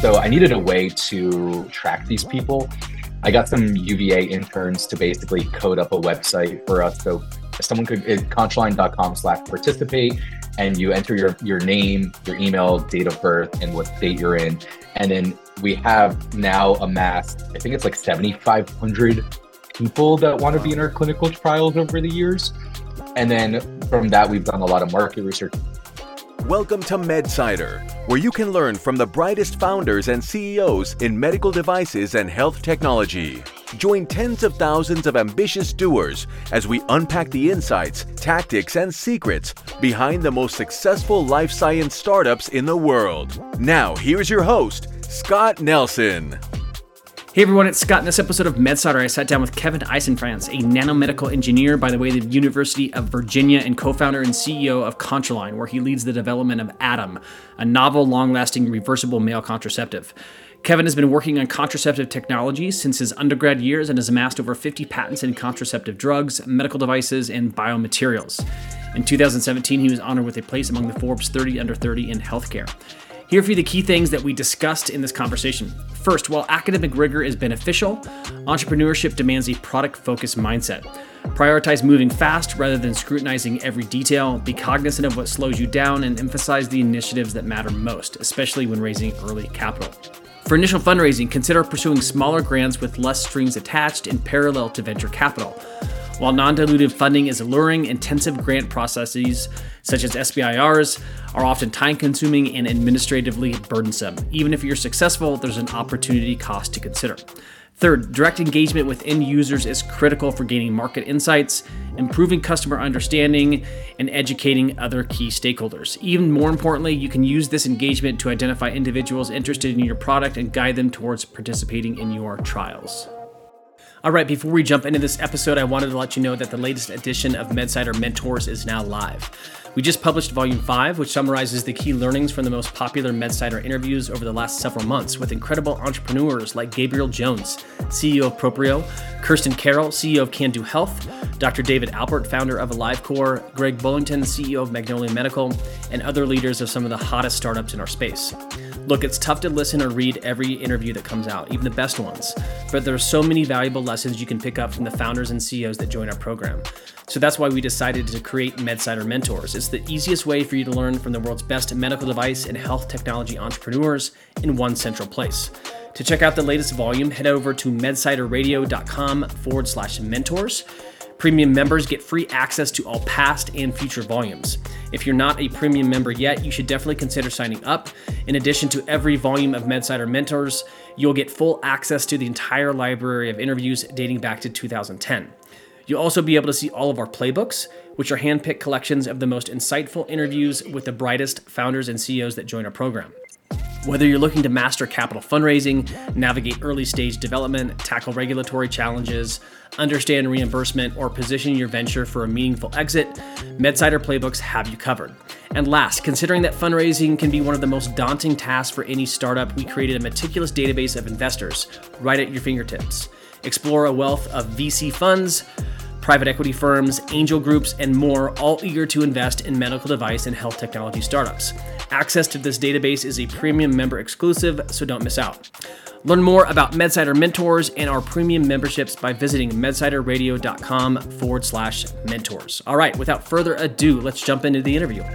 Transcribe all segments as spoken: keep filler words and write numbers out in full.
So I needed a way to track these people. I got some U V A interns to basically code up a website for us. So someone could, it's Contraline.com slash participate, and you enter your, your name, your email, date of birth, and what state you're in. And then we have now amassed, I think it's like seventy-five hundred people that want to be in our clinical trials over the years. And then from that, we've done a lot of market research. Welcome to MedSider, where you can learn from the brightest founders and C E Os in medical devices and health technology. Join tens of thousands of ambitious doers as we unpack the insights, tactics, and secrets behind the most successful life science startups in the world. Now, here's your host, Scott Nelson. Hey everyone, it's Scott. In this episode of MedSider, I sat down with Kevin Eisenfranz, a nanomedical engineer by the way of the University of Virginia and co-founder and C E O of Contraline, where he leads the development of Atom, a novel, long-lasting, reversible male contraceptive. Kevin has been working on contraceptive technology since his undergrad years and has amassed over fifty patents in contraceptive drugs, medical devices, and biomaterials. In two thousand seventeen, he was honored with a place among the Forbes thirty under thirty in healthcare. Here for you the key things that we discussed in this conversation. First, while academic rigor is beneficial, entrepreneurship demands a product-focused mindset. Prioritize moving fast rather than scrutinizing every detail. Be cognizant of what slows you down and emphasize the initiatives that matter most, especially when raising early capital. For initial fundraising, consider pursuing smaller grants with less strings attached in parallel to venture capital. While non-dilutive funding is alluring, intensive grant processes, such as S B I Rs, are often time-consuming and administratively burdensome. Even if you're successful, there's an opportunity cost to consider. Third, direct engagement with end users is critical for gaining market insights, improving customer understanding, and educating other key stakeholders. Even more importantly, you can use this engagement to identify individuals interested in your product and guide them towards participating in your trials. All right, before we jump into this episode, I wanted to let you know that the latest edition of MedSider Mentors is now live. We just published Volume five, which summarizes the key learnings from the most popular MedSider interviews over the last several months with incredible entrepreneurs like Gabriel Jones, C E O of Proprio, Kirsten Carroll, C E O of Can Do Health, Doctor David Alpert, founder of AliveCore, Greg Bullington, C E O of Magnolia Medical, and other leaders of some of the hottest startups in our space. Look, it's tough to listen or read every interview that comes out, even the best ones, but there are so many valuable lessons you can pick up from the founders and C E Os that join our program. So that's why we decided to create MedSider Mentors. It's the easiest way for you to learn from the world's best medical device and health technology entrepreneurs in one central place. To check out the latest volume, head over to medsiderradio.com forward slash mentors. Premium members get free access to all past and future volumes. If you're not a premium member yet, you should definitely consider signing up. In addition to every volume of MedSider Mentors, you'll get full access to the entire library of interviews dating back to two thousand ten. You'll also be able to see all of our playbooks, which are hand-picked collections of the most insightful interviews with the brightest founders and C E Os that join our program. Whether you're looking to master capital fundraising, navigate early-stage development, tackle regulatory challenges, understand reimbursement, or position your venture for a meaningful exit, MedSider Playbooks have you covered. And last, considering that fundraising can be one of the most daunting tasks for any startup, we created a meticulous database of investors right at your fingertips. Explore a wealth of V C funds, private equity firms, angel groups, and more, all eager to invest in medical device and health technology startups. Access to this database is a premium member exclusive, so don't miss out. Learn more about MedSider Mentors and our premium memberships by visiting medsiderradio.com forward slash mentors. All right, without further ado, let's jump into the interview.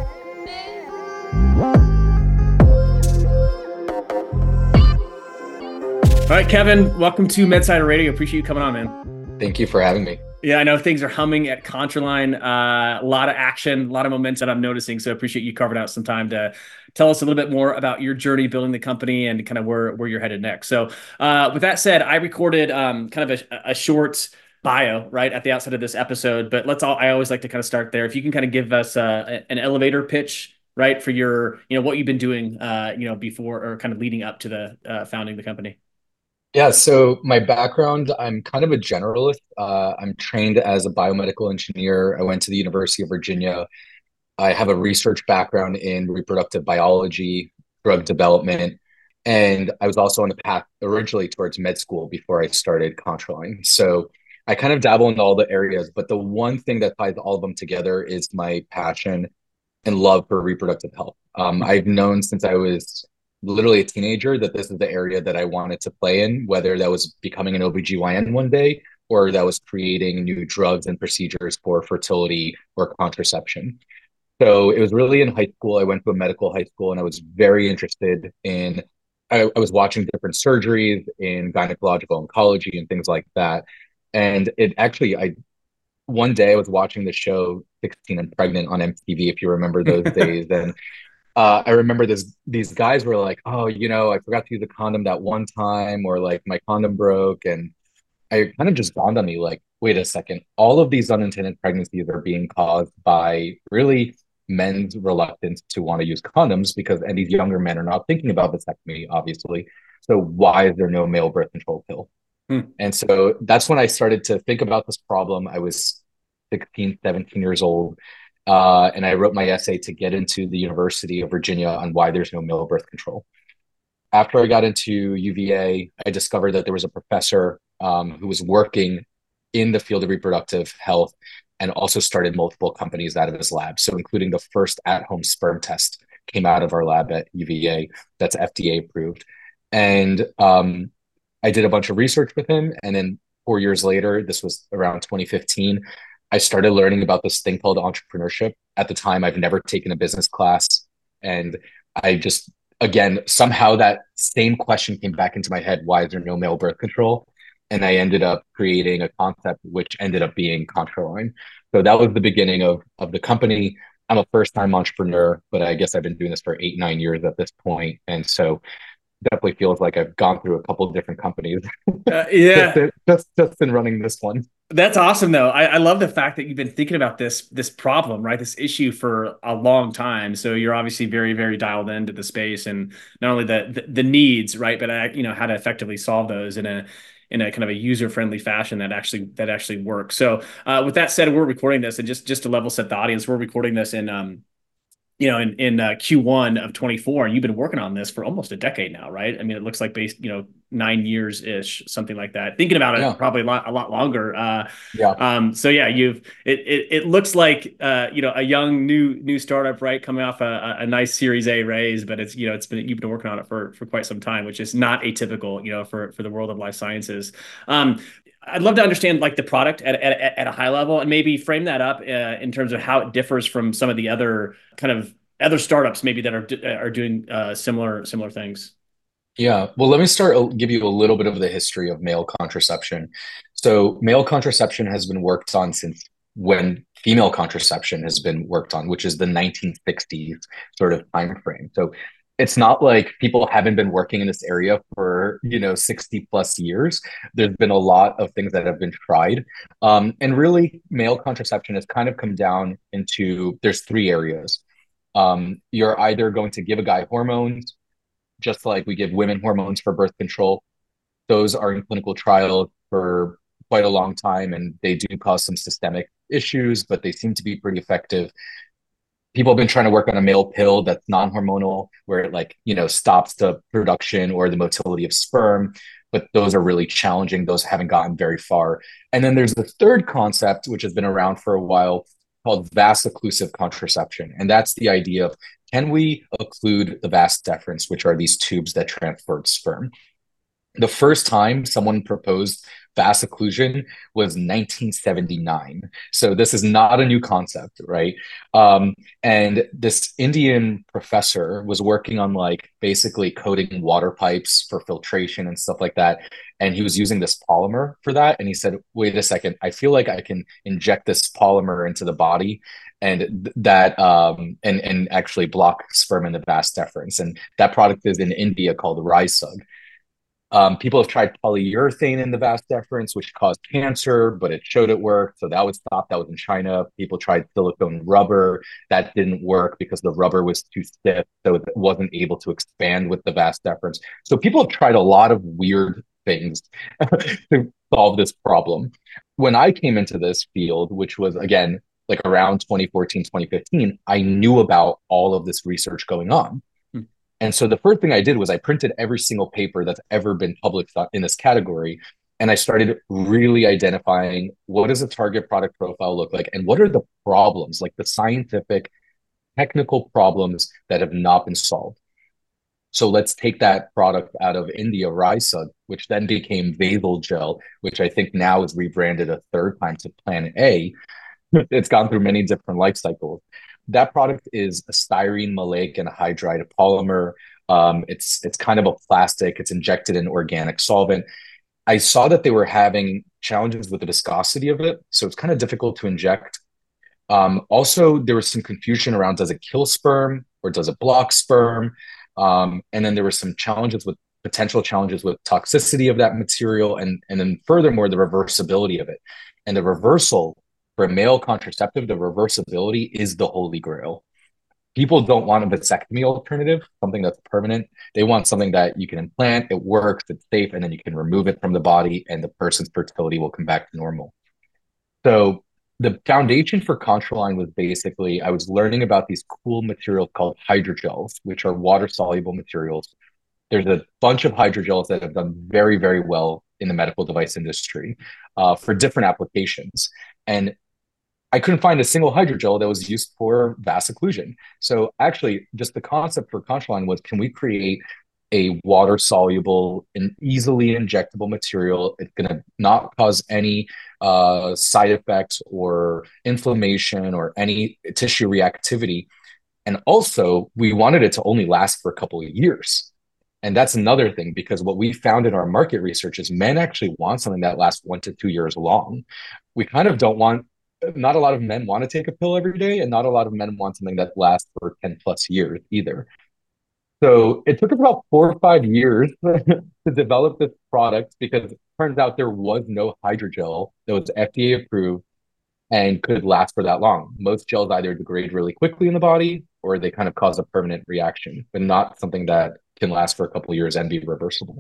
All right, Kevin, welcome to MedSider Radio. Appreciate you coming on, man. Thank you for having me. Yeah, I know things are humming at Contraline. Uh, a lot of action, a lot of momentum I'm noticing. So I appreciate you carving out some time to tell us a little bit more about your journey building the company and kind of where, where you're headed next. So uh, with that said, I recorded um, kind of a, a short bio right at the outset of this episode, but let's all, I always like to kind of start there. If you can kind of give us uh, an elevator pitch, right, for your, you know, what you've been doing, uh, you know, before or kind of leading up to the uh, founding the company. Yeah, so my background, I'm kind of a generalist. Uh, I'm trained as a biomedical engineer. I went to the University of Virginia. I have a research background in reproductive biology, drug development, and I was also on the path originally towards med school before I started Contraline. So I kind of dabble in all the areas, but the one thing that ties all of them together is my passion and love for reproductive health. Um, I've known since I was literally a teenager, that this is the area that I wanted to play in, whether that was becoming an O B G Y N one day or that was creating new drugs and procedures for fertility or contraception. So it was really in high school. I went to a medical high school and I was very interested in, I, I was watching different surgeries in gynecological oncology and things like that. And it actually, I, one day I was watching the show sixteen and Pregnant on M T V, if you remember those days. And uh, I remember this, these guys were like, oh, you know, I forgot to use a condom that one time, or like my condom broke. And I kind of just dawned on me like, wait a second, all of these unintended pregnancies are being caused by really men's reluctance to want to use condoms, because and these younger men are not thinking about vasectomy, obviously. So why is there no male birth control pill? Hmm. And so that's when I started to think about this problem. I was sixteen, seventeen years old. Uh, and I wrote my essay to get into the University of Virginia on why there's no male birth control. After I got into U V A, I discovered that there was a professor um, who was working in the field of reproductive health and also started multiple companies out of his lab. So including the first at-home sperm test came out of our lab at U V A that's F D A approved. And um, I did a bunch of research with him. And then four years later, this was around twenty fifteen, I started learning about this thing called entrepreneurship. At the time, I've never taken a business class. And I just, again, somehow that same question came back into my head. Why is there no male birth control? And I ended up creating a concept which ended up being Contraline. So that was the beginning of, of the company. I'm a first time entrepreneur, but I guess I've been doing this for eight, nine years at this point. And so definitely feels like I've gone through a couple of different companies. Uh, yeah. just, just, just in running this one. That's awesome, though. I, I love the fact that you've been thinking about this this problem, right? This issue for a long time. So you're obviously very, very dialed into the space, and not only the the, the needs, right, but uh, you know how to effectively solve those in a in a kind of a user friendly fashion that actually that actually works. So uh, with that said, we're recording this, and just just to level set the audience, we're recording this in um you know, in, in uh, Q one of twenty-four, and you've been working on this for almost a decade now, right? I mean, it looks like based, you know, nine years ish, something like that. Thinking about it, Yeah. probably a lot, a lot longer. Uh, Yeah. Um, so yeah, you've, it, it, it looks like, uh, you know, a young new, new startup, right? Coming off a, a nice Series A raise, but it's, you know, it's been, you've been working on it for, for quite some time, which is not atypical, you know, for, for the world of life sciences. Um, I'd love to understand like the product at, at, at a high level, and maybe frame that up uh, in terms of how it differs from some of the other kind of other startups maybe that are are doing uh, similar similar things. Yeah. Well, let me start, I'll give you a little bit of the history of male contraception. So male contraception has been worked on since when female contraception has been worked on, which is the nineteen sixties sort of time frame. So it's not like people haven't been working in this area for, you know, sixty plus years. There's been a lot of things that have been tried. Um, and really, male contraception has kind of come down into, there's three areas. Um, you're either going to give a guy hormones, just like we give women hormones for birth control. Those are in clinical trials for quite a long time, and they do cause some systemic issues, but they seem to be pretty effective. People have been trying to work on a male pill that's non-hormonal, where it like, you know, stops the production or the motility of sperm, but those are really challenging. Those haven't gotten very far. And then there's the third concept, which has been around for a while, called vas-occlusive contraception. And that's the idea of, can we occlude the vas deferens, which are these tubes that transport sperm? The first time someone proposed vas occlusion was nineteen seventy-nine. So this is not a new concept, right? Um, and this Indian professor was working on like basically coating water pipes for filtration and stuff like that. And he was using this polymer for that. And he said, wait a second, I feel like I can inject this polymer into the body and th- that um, and, and actually block sperm in the vas deferens. And that product is in India called Rysug. Um, people have tried polyurethane in the vas deferens, which caused cancer, but it showed it worked. So that was stopped. That was in China. People tried silicone rubber. That didn't work because the rubber was too stiff. So it wasn't able to expand with the vas deferens. So people have tried a lot of weird things to solve this problem. When I came into this field, which was, again, like around twenty fourteen, twenty fifteen, I knew about all of this research going on. And so the first thing I did was I printed every single paper that's ever been published in this category. And I started really identifying, what does a target product profile look like? And what are the problems, like the scientific, technical problems that have not been solved? So let's take that product out of India, Risa, which then became Vasal Gel, which I think now is rebranded a third time to Plan A. It's gone through many different life cycles. That product is a styrene, maleic, and hydride polymer. Um, it's it's kind of a plastic. It's injected in organic solvent. I saw that they were having challenges with the viscosity of it, so it's kind of difficult to inject. Um, also, there was some confusion around, does it kill sperm or does it block sperm? Um, and then there were some challenges with potential challenges with toxicity of that material, and and then furthermore the reversibility of it. And the reversal for a male contraceptive, the reversibility is the holy grail. People don't want a vasectomy alternative, something that's permanent. They want something that you can implant, it works, it's safe, and then you can remove it from the body and the person's fertility will come back to normal. So the foundation for Contraline was basically, I was learning about these cool materials called hydrogels, which are water-soluble materials. There's a bunch of hydrogels that have done very, very well in the medical device industry uh, for different applications. And I couldn't find a single hydrogel that was used for vas occlusion. So actually, just the concept for Contraline was, can we create a water soluble and easily injectable material? It's going to not cause any uh, side effects or inflammation or any tissue reactivity. And also, we wanted it to only last for a couple of years. And that's another thing, because what we found in our market research is men actually want something that lasts one to two years long. We kind of don't want, not a lot of men want to take a pill every day, and not a lot of men want something that lasts for ten plus years either. So it took about four or five years to develop this product, because it turns out there was no hydrogel that was F D A approved and could last for that long. Most gels either degrade really quickly in the body or they kind of cause a permanent reaction, but not something that can last for a couple of years and be reversible.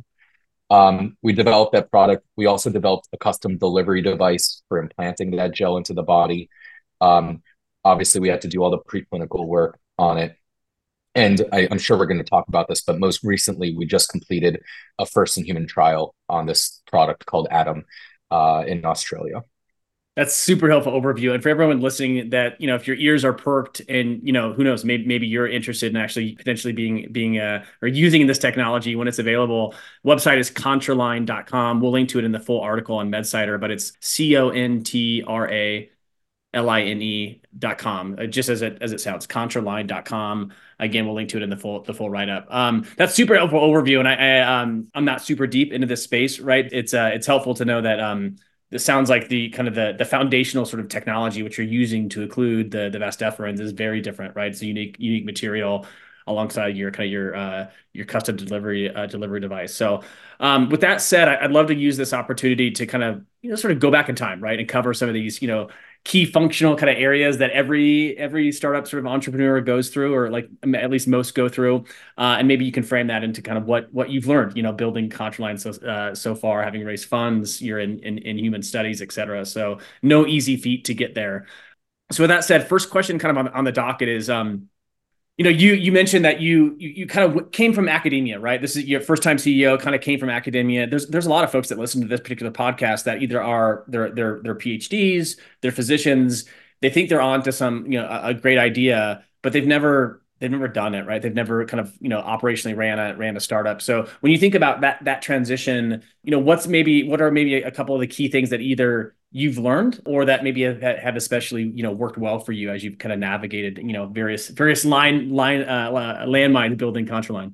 Um, we developed that product. We also developed a custom delivery device for implanting that gel into the body. Um, obviously, we had to do all the preclinical work on it. And I, I'm sure we're going to talk about this, but most recently, we just completed a first in human trial on this product called Atom uh, in Australia. That's super helpful overview. And for everyone listening, that, you know, if your ears are perked and, you know, who knows, maybe, maybe you're interested in actually potentially being, being, uh, or using this technology when it's available, website is contraline dot com. We'll link to it in the full article on MedSider, but it's C O N T R A L I N E dot com, just as it, as it sounds, contraline dot com. Again, we'll link to it in the full, the full write-up. Um, that's super helpful overview. And I, I, um, I'm not super deep into this space, right? It's, uh, it's helpful to know that, um, this sounds like the kind of the, the foundational sort of technology which you're using to occlude the, the vas deferens is very different, right? It's a unique, unique material alongside your kind of your, uh, your custom delivery, uh, delivery device. So um, with that said, I, I'd love to use this opportunity to kind of, you know, sort of go back in time, right? And cover some of these, you know, key functional kind of areas that every every startup sort of entrepreneur goes through, or like at least most go through, uh, and maybe you can frame that into kind of what what you've learned, you know, building Contraline so uh, so far, having raised funds, you're in, in in human studies, et cetera. So no easy feat to get there. So with that said, first question kind of on, on the docket is, um, you know, you you mentioned that you, you you kind of came from academia, right? This is your first time C E O, kind of came from academia. There's there's a lot of folks that listen to this particular podcast that either are they're they're they're PhDs, they're physicians, they think they're on to some, you know, a, a great idea, but they've never they've never done it, right? They've never kind of, you know, operationally ran a ran a startup. So when you think about that that transition, you know, what's maybe what are maybe a couple of the key things that either you've learned or that maybe have, have especially, you know, worked well for you as you've kind of navigated, you know, various various line line uh, landmines building Contraline?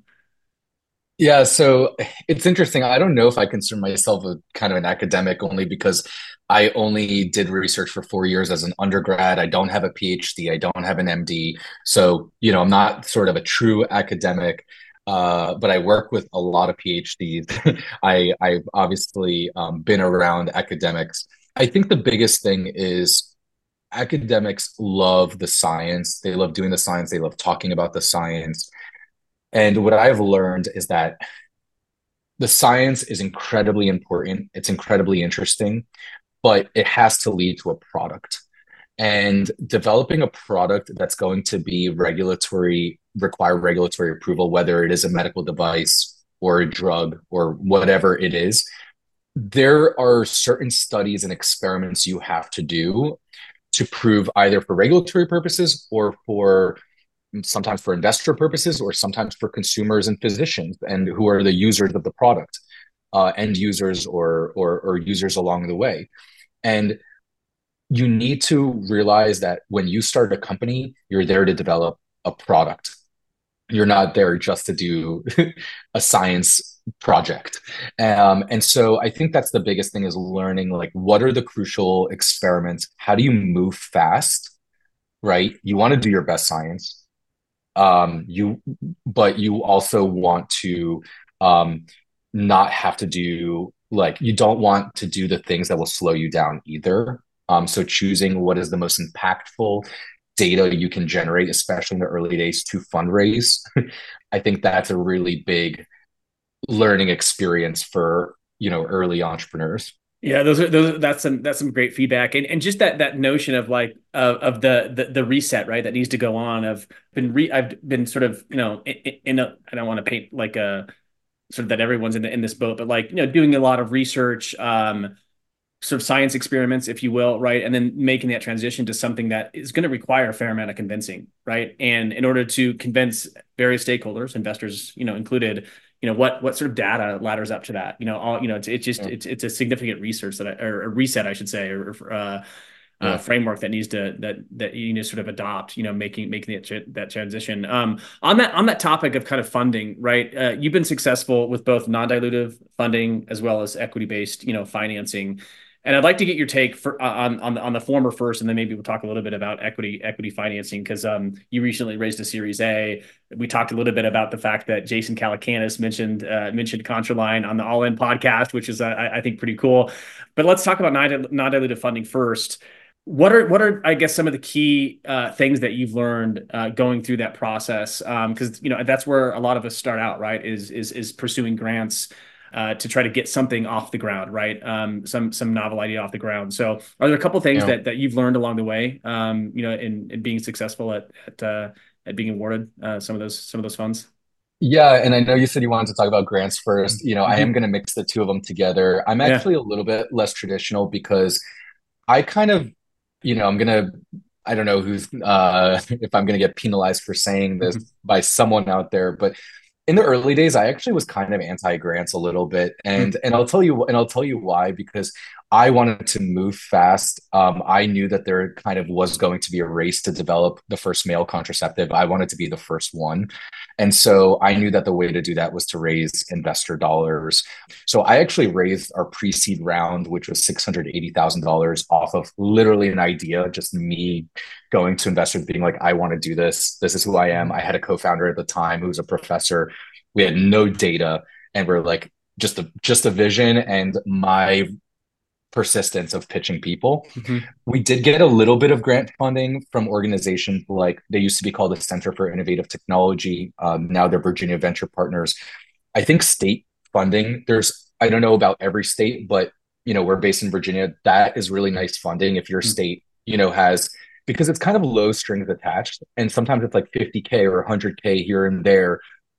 Yeah, so it's interesting. I don't know if I consider myself a kind of an academic, only because I only did research for four years as an undergrad. I don't have a PhD. I don't have an M D. So, you know, I'm not sort of a true academic, uh, but I work with a lot of PhDs. I, I've obviously um, been around academics. I think the biggest thing is academics love the science. They love doing the science. They love talking about the science. And what I've learned is that the science is incredibly important. It's incredibly interesting, but it has to lead to a product. And developing a product that's going to be regulatory, require regulatory approval, whether it is a medical device or a drug or whatever it is, there are certain studies and experiments you have to do to prove, either for regulatory purposes or for sometimes for investor purposes or sometimes for consumers and physicians and who are the users of the product, uh, end users or, or or users along the way. And you need to realize that when you start a company, you're there to develop a product. You're not there just to do a science project. Um, and so I think that's the biggest thing, is learning like what are the crucial experiments? How do you move fast? Right? You want to do your best science. Um, you, but you also want to um, not have to do like you don't want to do the things that will slow you down either. Um, so choosing what is the most impactful data you can generate, especially in the early days, to fundraise. I think that's a really big learning experience for, you know, early entrepreneurs. Yeah, those are those. That's some that's some great feedback, and and just that that notion of like of, of the, the the reset, right, that needs to go on. I've been re I've been sort of, you know, in, in a, I don't want to paint like a sort of that everyone's in the, in this boat, but like, you know, doing a lot of research, um, sort of science experiments, if you will, right? And then making that transition to something that is going to require a fair amount of convincing, right? And in order to convince various stakeholders, investors, you know, included, you know, what what sort of data ladders up to that? You know, all you know, it's it's just Yeah. it's it's a significant research that I, or a reset, I should say, or uh, uh, Yeah. framework that needs to that that you need to sort of adopt, you know, making making that that transition. Um, on that on that topic of kind of funding, right? Uh, you've been successful with both non-dilutive funding as well as equity-based, you know, financing. And I'd like to get your take for, uh, on on the, on the former first, and then maybe we'll talk a little bit about equity equity financing, because um, you recently raised a Series A. We talked a little bit about the fact that Jason Calacanis mentioned uh, mentioned Contraline on the All In podcast, which is uh, I, I think pretty cool. But let's talk about non dilutive funding first. What are what are I guess some of the key uh, things that you've learned uh, going through that process? Because um, you know that's where a lot of us start out, right? Is is is pursuing grants uh, to try to get something off the ground, right? Um, some some novel idea off the ground. So, are there a couple of things You know, that that you've learned along the way, um, you know, in, in being successful at at uh, at being awarded uh, some of those some of those funds? yeah, and I know you said you wanted to talk about grants first. You know, I am Mm-hmm. going to mix the two of them together. I'm Yeah. actually a little bit less traditional because I kind of, you know, I'm gonna, I don't know who's, uh, if I'm gonna get penalized for saying this Mm-hmm. by someone out there, but in the early days, I actually was kind of anti-grants a little bit, and and I'll tell you, and I'll tell you why, because I wanted to move fast. Um, I knew that there kind of was going to be a race to develop the first male contraceptive. I wanted to be the first one, and so I knew that the way to do that was to raise investor dollars. So I actually raised our pre-seed round, which was six hundred eighty thousand dollars off of literally an idea, just me going to investors being like, I want to do this. This is who I am. I had a co-founder at the time who was a professor. We had no data, and we're like, just a just a vision and my persistence of pitching people. Mm-hmm. We did get a little bit of grant funding from organizations like, they used to be called the Center for Innovative Technology. Um, now they're Virginia Venture Partners. I think state funding, there's, I don't know about every state, but you know, we're based in Virginia. That is really nice funding if your state, you know, has, because it's kind of low strings attached. And sometimes it's like fifty K or one hundred K here and there,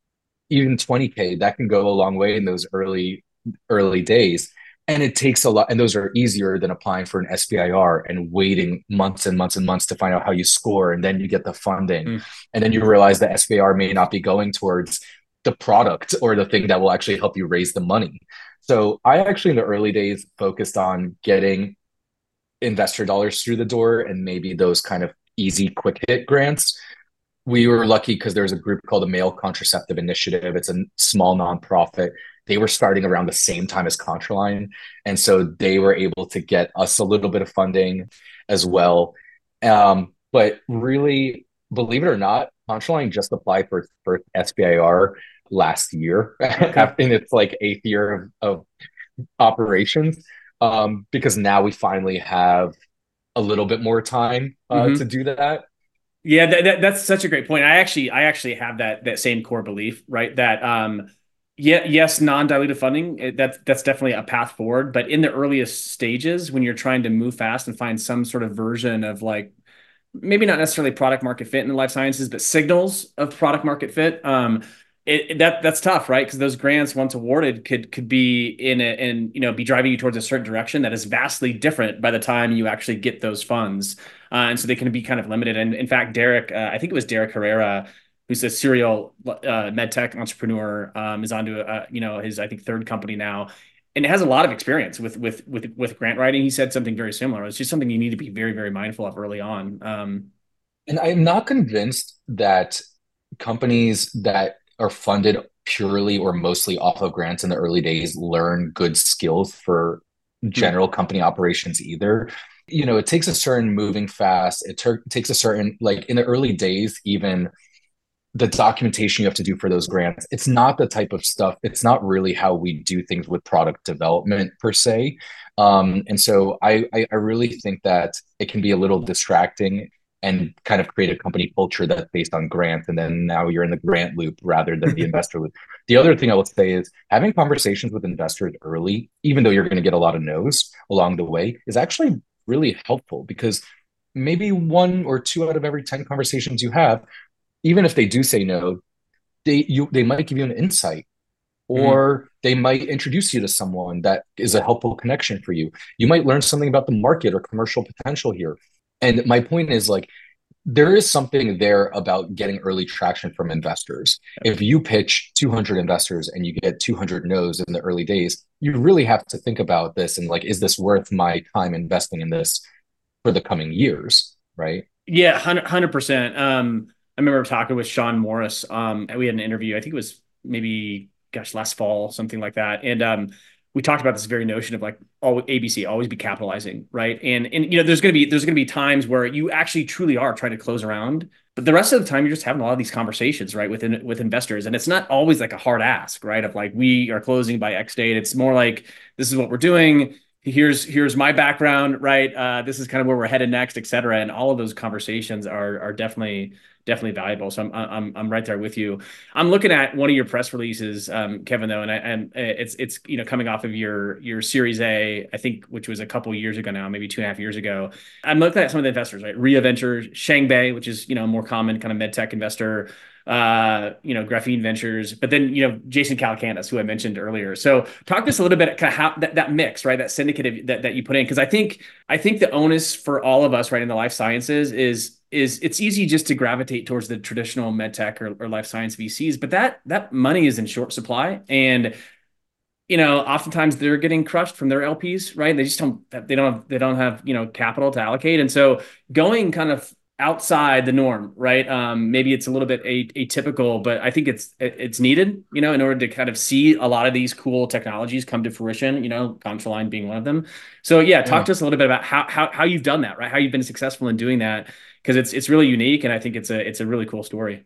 even twenty K, that can go a long way in those early, early days. And it takes a lot, and those are easier than applying for an S B I R and waiting months and months and months to find out how you score. And then you get the funding. Mm-hmm. And then you realize the S B I R may not be going towards the product or the thing that will actually help you raise the money. So I actually, in the early days, focused on getting investor dollars through the door and maybe those kind of easy, quick hit grants. We were lucky because there's a group called the Male Contraceptive Initiative. It's a small nonprofit. They were starting around the same time as Contraline. And so they were able to get us a little bit of funding as well. Um, but really, believe it or not, Contraline just applied for its first S B I R last year, Okay. in its like eighth year of, of operations, um, because now we finally have a little bit more time uh, to Mm-hmm. do that. Yeah, that, that, that's such a great point. I actually, I actually have that that same core belief, right? That um, yeah, yes, non-dilutive funding, it, that's that's definitely a path forward. But in the earliest stages, when you're trying to move fast and find some sort of version of like maybe not necessarily product market fit in the life sciences, but signals of product market fit, um, it, it- that that's tough, right? Because those grants, once awarded, could could be in a, and you know be driving you towards a certain direction that is vastly different by the time you actually get those funds, uh, and so they can be kind of limited. And in fact, Derek, uh, I think it was Derek Herrera, who's a serial uh, med tech entrepreneur, um, is onto uh, you know his I think third company now, and has a lot of experience with with with with grant writing. He said something very similar. It's just something you need to be very very mindful of early on. Um, And I'm not convinced that companies that are funded purely or mostly off of grants in the early days learn good skills for hmm, general company operations either. You know, it takes a certain moving fast. It ter- takes a certain, like in the early days, even the documentation you have to do for those grants, it's not the type of stuff, it's not really how we do things with product development per se. Um, and so I, I, I really think that it can be a little distracting and kind of create a company culture that's based on grants. And then now you're in the grant loop rather than the investor loop. The other thing I would say is having conversations with investors early, even though you're going to get a lot of no's along the way, is actually really helpful because maybe one or two out of every ten conversations you have, even if they do say no, they you they might give you an insight hmm. or they might introduce you to someone that is a helpful connection for you. You might learn something about the market or commercial potential here. And my point is like there is something there about getting early traction from investors. If you pitch two hundred investors and you get two hundred no's in the early days, you really have to think about this and like, is this worth my time investing in this for the coming years? Right. Yeah, hundred hundred percent. Um, I remember talking with Sean Morris. Um, and we had an interview. I think it was maybe, gosh, last fall, something like that. And um, we talked about this very notion of like all A B C, always be capitalizing, right? And and you know, there's gonna be there's gonna be times where you actually truly are trying to close around, but the rest of the time you're just having a lot of these conversations, right, within with investors, and it's not always like a hard ask, right? Of like we are closing by X date. It's more like this is what we're doing, here's here's my background, right? Uh, this is kind of where we're headed next, et cetera. And all of those conversations are are definitely definitely valuable. So I'm I'm I'm right there with you. I'm looking at one of your press releases, um, Kevin, though, and I, and it's it's you know coming off of your your Series A, I think, which was a couple years ago now, maybe two and a half years ago. I'm looking at some of the investors, right? Ria Ventures, Shangbei, which is you know more common kind of med tech investor, uh, you know, Graphene Ventures, but then, you know, Jason Calacanis, who I mentioned earlier. So talk to us a little bit kind of how that, that mix, right? That syndicate that, that you put in. Cause I think, I think the onus for all of us, right, in the life sciences is, is it's easy just to gravitate towards the traditional med tech or, or life science V Cs, but that, that money is in short supply. And, you know, oftentimes they're getting crushed from their L Ps, right? They just don't, they don't have, they don't have, you know, capital to allocate. And so going kind of outside the norm, right? Um, maybe it's a little bit atypical, but I think it's, it's needed, you know, in order to kind of see a lot of these cool technologies come to fruition, you know, Contraline being one of them. So yeah, talk Yeah. to us a little bit about how, how, how you've done that, right? How you've been successful in doing that. Cause it's, it's really unique. And I think it's a, it's a really cool story.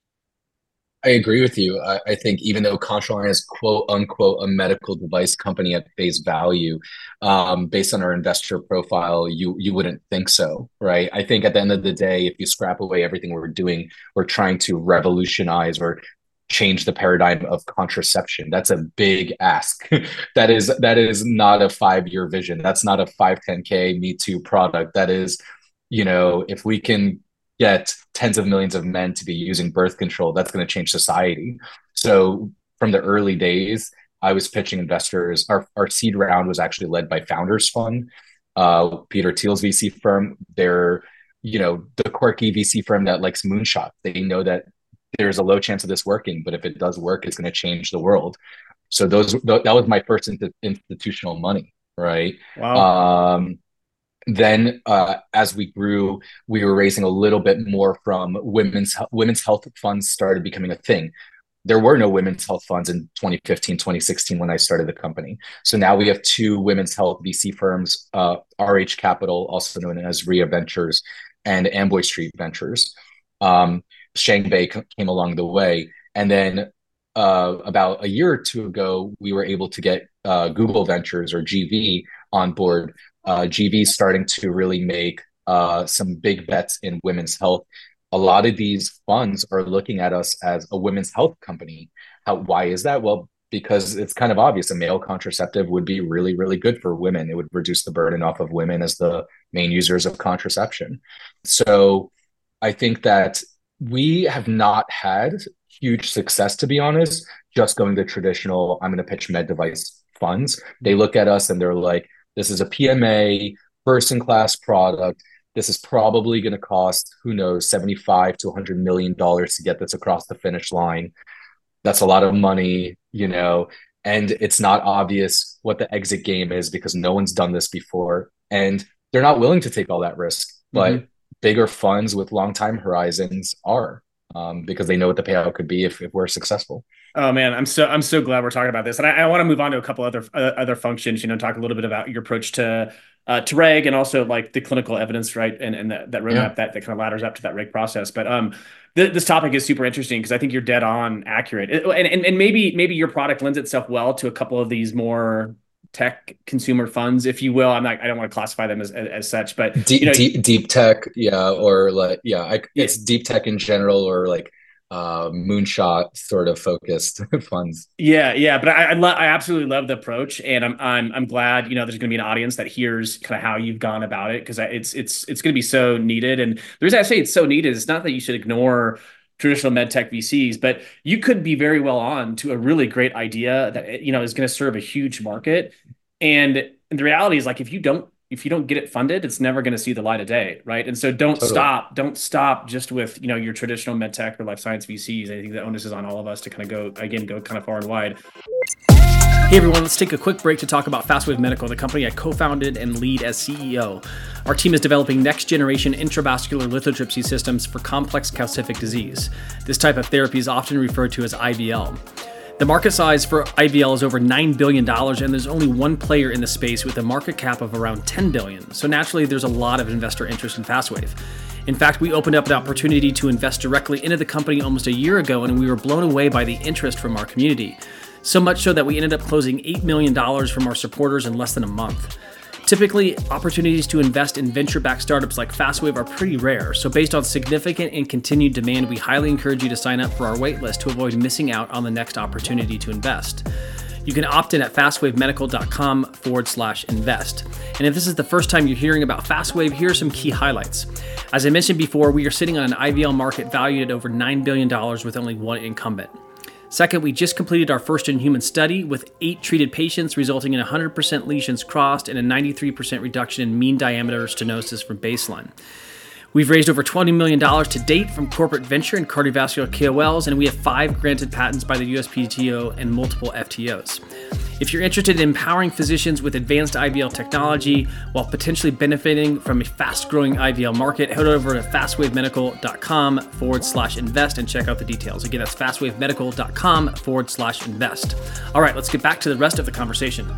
I agree with you. I, I think even though Contraline is quote unquote a medical device company at face value, um, based on our investor profile, you you wouldn't think so, right? I think at the end of the day, if you scrap away everything we're doing, we're trying to revolutionize or change the paradigm of contraception. That's a big ask. that is that is not a five year vision. That's not a five ten k Me Too product. That is, you know, if we can get tens of millions of men to be using birth control, that's going to change society. So from the early days, I was pitching investors. Our, our seed round was actually led by Founders Fund, uh, Peter Thiel's V C firm. They're, you know, the quirky V C firm that likes moonshot. They know that there's a low chance of this working, but if it does work, it's going to change the world. So those that was my first institutional money, right? Wow. Um, then uh, as we grew, we were raising a little bit more from women's women's health funds started becoming a thing. There were no women's health funds in twenty fifteen, twenty sixteen when I started the company. So now we have two women's health V C firms, uh, R H Capital, also known as Ria Ventures, and Amboy Street Ventures. Um, Shangbei came along the way. And then uh, about a year or two ago, we were able to get uh, Google Ventures or G V on board. Uh, G V is starting to really make uh, some big bets in women's health. A lot of these funds are looking at us as a women's health company. How, why is that? Well, because it's kind of obvious a male contraceptive would be really, really good for women. It would reduce the burden off of women as the main users of contraception. So I think that we have not had huge success, to be honest, just going to traditional, I'm going to pitch med device funds. They look at us and they're like, this is a P M A, first in class product. This is probably going to cost, who knows, seventy-five to one hundred million dollars to get this across the finish line. That's a lot of money, you know, and it's not obvious what the exit game is because no one's done this before. And they're not willing to take all that risk. But mm-hmm. bigger funds with long time horizons are, um, because they know what the payout could be if, if we're successful. Oh man, I'm so I'm so glad we're talking about this, and I, I want to move on to a couple other uh, other functions. You know, talk a little bit about your approach to uh, to reg and also like the clinical evidence, right, and and that, that roadmap yeah. that that kind of ladders up to that reg process. But um, th- this topic is super interesting because I think you're dead on accurate, and, and and maybe maybe your product lends itself well to a couple of these more tech consumer funds, if you will. I'm not, I don't want to classify them as as, as such, but deep, you know, deep deep tech, yeah, or like yeah, I, it's yeah. deep tech in general, or like uh moonshot sort of focused funds. Yeah, yeah, but I I, lo- I absolutely love the approach, and I'm I'm I'm glad, you know, there's going to be an audience that hears kind of how you've gone about it, because it's it's it's going to be so needed. And the reason I say it's so needed is not that you should ignore traditional med tech V Cs, but you could be very well on to a really great idea that, you know, is going to serve a huge market. And, and the reality is, like, if you don't if you don't get it funded, it's never going to see the light of day, right? And so don't totally. stop, don't stop just with, you know, your traditional med tech or life science V Cs. I think the onus is on all of us to kind of go, again, go kind of far and wide. Hey everyone, let's take a quick break to talk about Fastwave Medical, the company I co-founded and lead as C E O. Our team is developing next-generation intravascular lithotripsy systems for complex calcific disease. This type of therapy is often referred to as I V L. The market size for I V L is over nine billion dollars, and there's only one player in the space with a market cap of around ten billion dollars. So naturally, there's a lot of investor interest in Fastwave. In fact, we opened up an opportunity to invest directly into the company almost a year ago, and we were blown away by the interest from our community. So much so that we ended up closing eight million dollars from our supporters in less than a month. Typically, opportunities to invest in venture-backed startups like Fastwave are pretty rare, so based on significant and continued demand, we highly encourage you to sign up for our waitlist to avoid missing out on the next opportunity to invest. You can opt in at fastwavemedical.com forward slash invest. And if this is the first time you're hearing about Fastwave, here are some key highlights. As I mentioned before, we are sitting on an I V L market valued at over nine billion dollars with only one incumbent. Second, we just completed our first in-human study with eight treated patients, resulting in one hundred percent lesions crossed and a ninety-three percent reduction in mean diameter stenosis from baseline. We've raised over twenty million dollars to date from corporate venture and cardiovascular K O Ls, and we have five granted patents by the U S P T O and multiple F T Os. If you're interested in empowering physicians with advanced I V L technology while potentially benefiting from a fast-growing I V L market, head over to fastwavemedical.com forward slash invest and check out the details. Again, that's fastwavemedical.com forward slash invest. All right, let's get back to the rest of the conversation.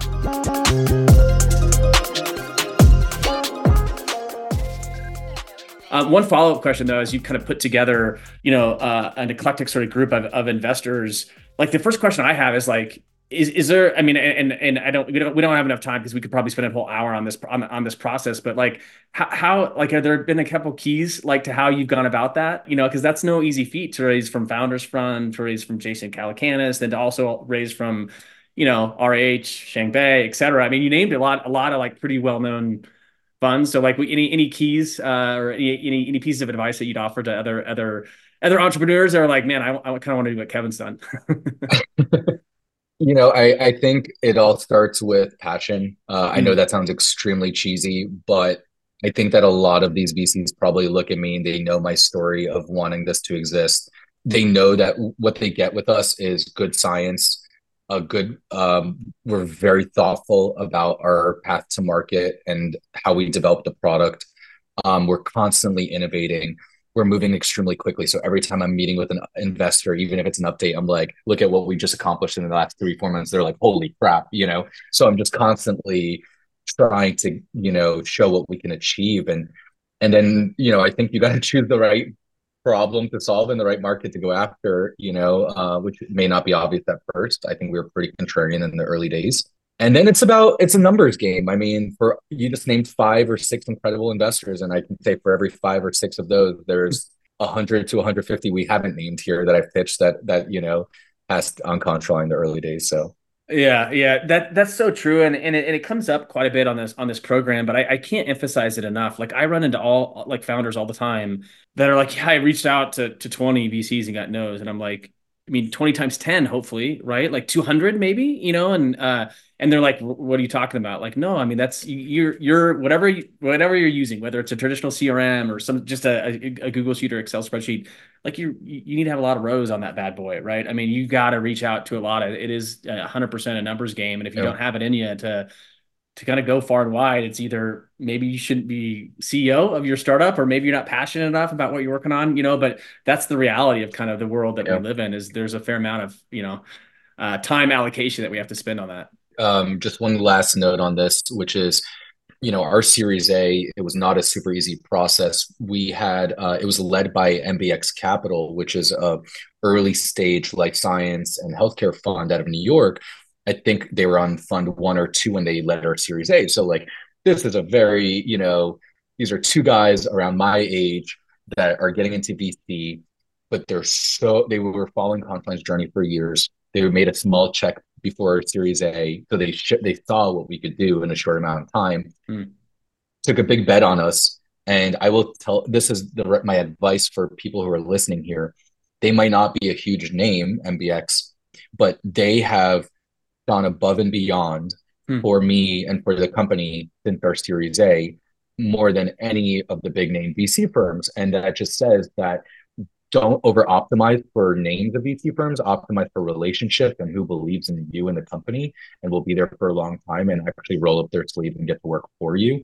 Uh, one follow-up question, though, is you kind of put together, you know, uh, an eclectic sort of group of, of investors. Like, the first question I have is like, is is there? I mean, and and I don't we don't we don't have enough time because we could probably spend a whole hour on this on, on this process. But like, how, how like have there been a couple keys like to how you've gone about that? You know, because that's no easy feat to raise from Founders Fund, to raise from Jason Calacanis, then to also raise from, you know, R H, Shangbei, et cetera. I mean, you named a lot a lot of like pretty well known funds. So like, any any keys uh, or any, any any pieces of advice that you'd offer to other other other entrepreneurs that are like, man, I, I kind of want to do what Kevin's done. You know, I, I think it all starts with passion. Uh, I know that sounds extremely cheesy, but I think that a lot of these V Cs probably look at me and they know my story of wanting this to exist. They know that what they get with us is good science, a good, um, we're very thoughtful about our path to market and how we develop the product. Um, we're constantly innovating. We're moving extremely quickly. So every time I'm meeting with an investor, even if it's an update, I'm like, look at what we just accomplished in the last three, four months. They're like, holy crap, you know? So I'm just constantly trying to, you know, show what we can achieve. And, and then, you know, I think you got to choose the right problem to solve in the right market to go after, you know, uh, which may not be obvious at first. I think we were pretty contrarian in the early days. And then it's about, it's a numbers game. I mean, for you just named five or six incredible investors. And I can say for every five or six of those, there's one hundred to one hundred fifty we haven't named here that I've pitched that, that, you know, passed on Control in the early days. So. Yeah, yeah, that that's so true. And and it, and it comes up quite a bit on this on this program, but I, I can't emphasize it enough. Like, I run into all like founders all the time that are like, yeah, I reached out to, to twenty V Cs and got no's. And I'm like, I mean, twenty times ten, hopefully, right? Like two hundred maybe, you know, and, uh, and they're like, what are you talking about? Like, no, I mean, that's you're, you're whatever, you, whatever you're using, whether it's a traditional C R M or some, just a, a, a Google Sheet or Excel spreadsheet, like you, you need to have a lot of rows on that bad boy, right? I mean, you got to reach out to a lot of, it is a hundred percent a numbers game. And if you Yeah. don't have it in you to, to kind of go far and wide, it's either maybe you shouldn't be C E O of your startup, or maybe you're not passionate enough about what you're working on, you know, but that's the reality of kind of the world that Yeah. we live in, is there's a fair amount of, you know, uh, time allocation that we have to spend on that. Um, just one last note on this, which is, you know, our Series A, it was not a super easy process. We had, uh, it was led by M B X Capital, which is a early stage life science and healthcare fund out of New York. I think they were on fund one or two when they led our Series A. So like, this is a very, you know, these are two guys around my age that are getting into V C, but they're so, they were following Confluent's journey for years. They made a small check before Series A, so they sh- they saw what we could do in a short amount of time. Hmm. Took a big bet on us, and I will tell. This is the my advice for people who are listening here. They might not be a huge name, M B X, but they have gone above and beyond hmm. for me and for the company since our Series A, more than any of the big name V C firms, and that just says that. Don't over optimize for names of V C firms, optimize for relationship and who believes in you and the company and will be there for a long time and actually roll up their sleeve and get to work for you.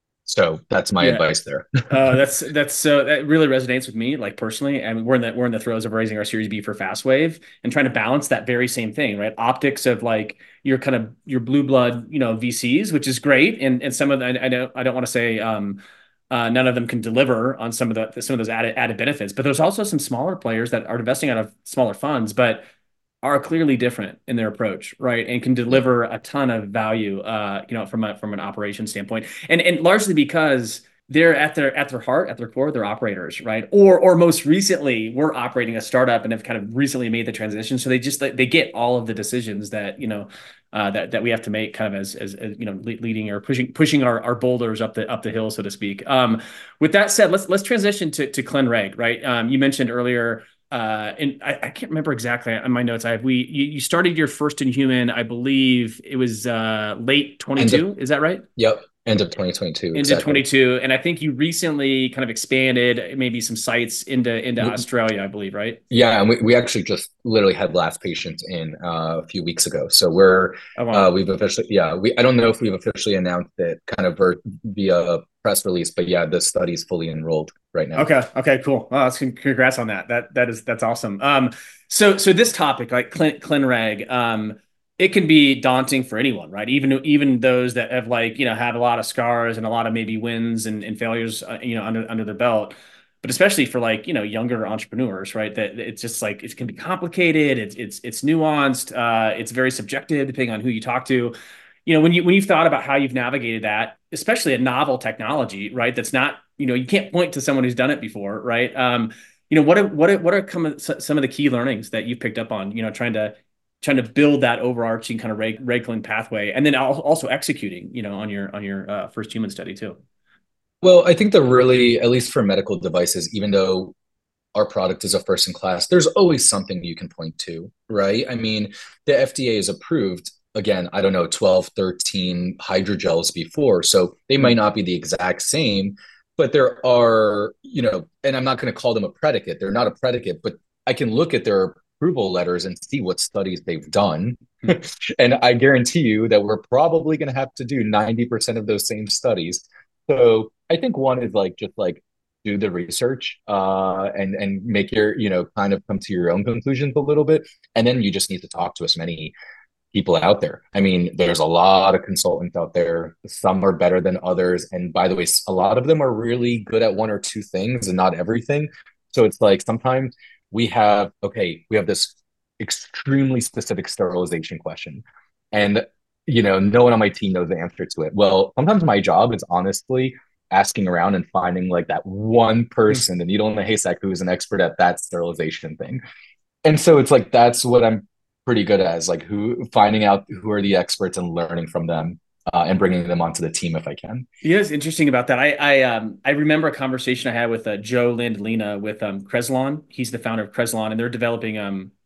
So that's my yeah. advice there. uh, that's that's so that really resonates with me, like personally. I mean, we're in the we're in the throes of raising our Series B for Fastwave and trying to balance that very same thing, right? Optics of like your kind of your blue blood, you know, V Cs, which is great, and and some of the, I, I don't I don't want to say. Um, Uh, none of them can deliver on some of the some of those added added benefits, but there's also some smaller players that are investing out of smaller funds, but are clearly different in their approach, right? And can deliver a ton of value, uh, you know, from a from an operation standpoint, and and largely because they're at their at their heart, at their core, they're operators, right? Or or most recently, we're operating a startup and have kind of recently made the transition, so they just they get all of the decisions that you know. Uh, that that we have to make, kind of as, as as you know, leading or pushing pushing our, our boulders up the up the hill, so to speak. Um, with that said, let's let's transition to to ClinReg, right? Um, you mentioned earlier, uh, and I, I can't remember exactly on my notes. I have we you, you started your first in human, I believe it was uh, late twenty-two. Is that right? Yep. End of twenty twenty-two. Into exactly. twenty-two, and I think you recently kind of expanded maybe some sites into into mm-hmm. Australia, I believe, right? Yeah, and we, we actually just literally had last patient in uh, a few weeks ago. So we're oh, wow. uh, we've officially yeah we I don't know if we've officially announced it kind of via press release, but yeah, the study's fully enrolled right now. Okay, okay, cool. Well, that's, congrats on that. That that is that's awesome. Um, so so this topic, like Clin, ClinReg, um. it can be daunting for anyone, right? Even even those that have like, you know, have a lot of scars and a lot of maybe wins and, and failures, uh, you know, under under their belt. But especially for like, you know, younger entrepreneurs, right? That it's just like, it can be complicated. It's it's it's nuanced. Uh, it's very subjective depending on who you talk to. You know, when you when you've thought about how you've navigated that, especially a novel technology, right? That's not, you know, you can't point to someone who's done it before, right? Um, you know, what are, what are, what are some of the key learnings that you've picked up on, you know, trying to trying to build that overarching kind of reg, reg pathway, and then also executing, you know, on your on your uh, first human study too. Well, I think that really, at least for medical devices, even though our product is a first in class, there's always something you can point to, right? I mean, the F D A has approved, again, I don't know, twelve, thirteen hydrogels before, so they might not be the exact same, but there are, you know, and I'm not going to call them a predicate. They're not a predicate, but I can look at their approval letters and see what studies they've done. And I guarantee you that we're probably going to have to do ninety percent of those same studies. So I think one is like, just like do the research uh, and, and make your, you know, kind of come to your own conclusions a little bit. And then you just need to talk to as many people out there. I mean, there's a lot of consultants out there. Some are better than others. And by the way, a lot of them are really good at one or two things and not everything. So it's like, sometimes we have, okay, we have this extremely specific sterilization question. And, you know, no one on my team knows the answer to it. Well, sometimes my job is honestly asking around and finding like that one person, the needle in the haystack, who's an expert at that sterilization thing. And so it's like, that's what I'm pretty good at, is like who finding out who are the experts and learning from them. Uh, and bringing them onto the team if I can. Yeah, it's interesting about that. I I um I remember a conversation I had with uh, Joe Lindlina with um Kreslon. He's the founder of Kreslon, and they're developing um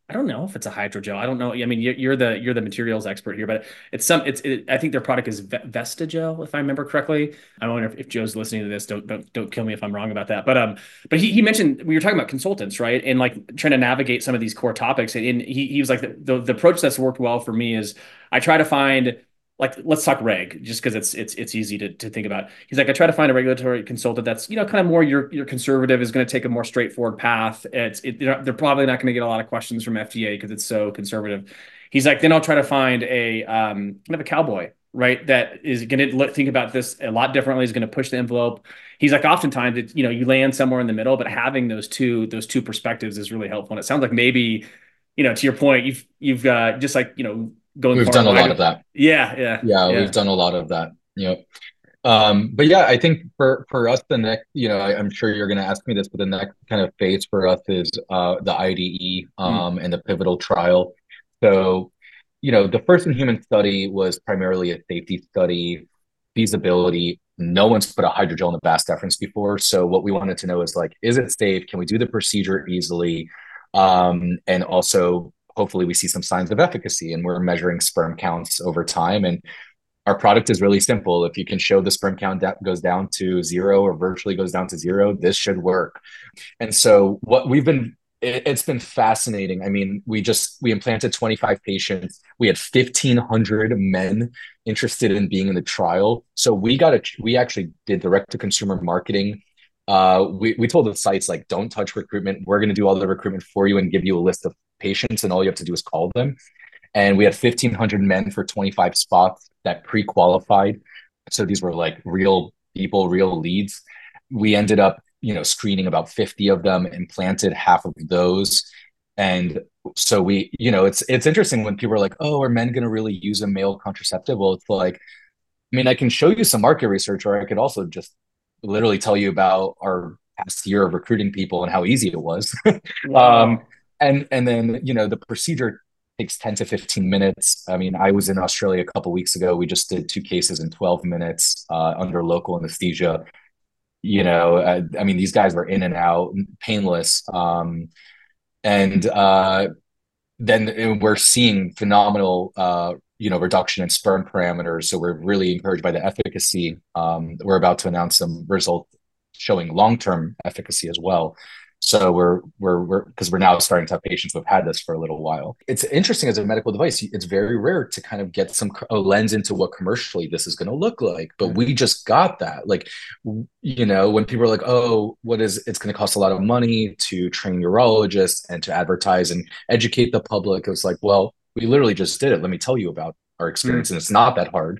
I don't know if it's a hydrogel. I don't know. I mean, you're, you're the you're the materials expert here, but it's some. It's. It, I think their product is Vestigel, if I remember correctly. I wonder if, if Joe's listening to this. Don't, don't don't kill me if I'm wrong about that. But um, but he, he mentioned we were talking about consultants, right? And like trying to navigate some of these core topics. And he he was like the the, the approach that's worked well for me is I try to find, like, let's talk reg, just because it's it's it's easy to, to think about. He's like, I try to find a regulatory consultant that's, you know, kind of more your your conservative, is going to take a more straightforward path. It's it, they're, they're probably not going to get a lot of questions from F D A because it's so conservative. He's like, then I'll try to find a um kind of a cowboy, right? That is going to think about this a lot differently. Is going to push the envelope. He's like, oftentimes it's, you know, you land somewhere in the middle, but having those two those two perspectives is really helpful. And it sounds like maybe, you know, to your point, you've you've uh, just like, you know, going We've far done a wide. lot of that. Yeah, yeah, Yeah, yeah. we've done a lot of that. Yep. Um, but yeah, I think for for us, the next, you know, I, I'm sure you're going to ask me this, but the next kind of phase for us is uh, the I D E Mm. um, and the pivotal trial. So, you know, the first in human study was primarily a safety study, feasibility. No one's put a hydrogel in the vas deferens before. So what we wanted to know is like, is it safe? Can we do the procedure easily? Um, and also, hopefully, we see some signs of efficacy, and we're measuring sperm counts over time. And our product is really simple. If you can show the sperm count that goes down to zero or virtually goes down to zero, this should work. And so what we've been it, has been fascinating. I mean, we just we implanted twenty-five patients. We had fifteen hundred men interested in being in the trial. So we got a we actually did direct to consumer marketing. Uh, we, we told the sites, like, don't touch recruitment. We're going to do all the recruitment for you and give you a list of patients, and all you have to do is call them. And we had fifteen hundred men for twenty-five spots that pre-qualified. So these were like real people, real leads. We ended up, you know, screening about fifty of them, implanted half of those. And so we, you know, it's it's interesting when people are like, oh, are men going to really use a male contraceptive? Well, it's like, I mean, I can show you some market research, or I could also just literally tell you about our past year of recruiting people and how easy it was. Wow. um, and and then, you know, the procedure takes ten to fifteen minutes. I mean, I was in Australia a couple weeks ago. We just did two cases in twelve minutes uh, under local anesthesia. You know, uh, I mean, these guys were in and out, painless. Um, and uh, then we're seeing phenomenal, uh, you know, reduction in sperm parameters. So we're really encouraged by the efficacy. Um, we're about to announce some results showing long-term efficacy as well. So we're we're we're because we're now starting to have patients who have had this for a little while. It's interesting as a medical device. It's very rare to kind of get some a lens into what commercially this is going to look like. But we just got that. Like, you know, when people are like, "Oh, what is it's going to cost a lot of money to train urologists and to advertise and educate the public?" It was like, well, we literally just did it. Let me tell you about our experience, mm. and it's not that hard.